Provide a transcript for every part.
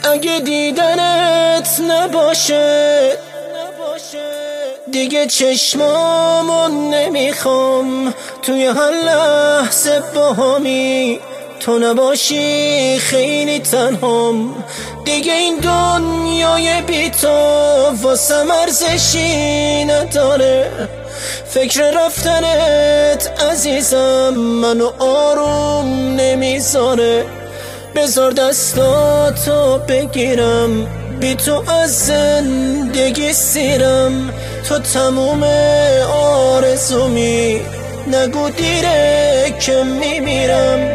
اگه دیدنت نباشه دیگه چشمامون نمیخوام، توی هر لحظه باهمی تو نباشی خیلی تنهام. دیگه این دنیای بی تو واسم ارزشی نداره. فکر رفتنت عزیزم منو آروم نمیذاره. بذار دستاتو بگیرم، بی تو از زندگی سیرم. تو تموم آرزومی، نگو دیره که میمیرم.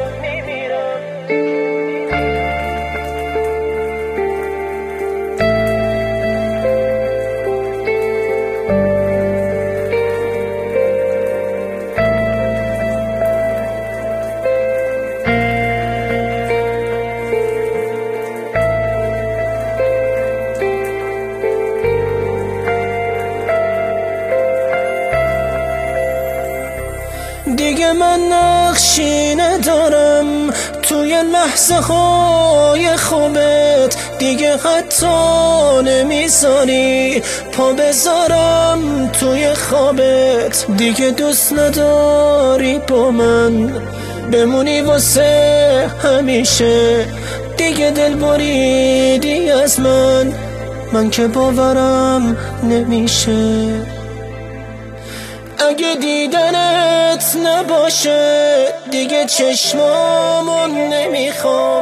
دیگه من نقشی ندارم توی لحظه های خوبت، دیگه حتی نمیذاری پا بذارم توی خوابت. دیگه دوست نداری با من بمونی واسه همیشه، دیگه دل بریدی از من که باورم نمیشه. اگه دیدنت نباشه دیگه چشمامون نمیخوام،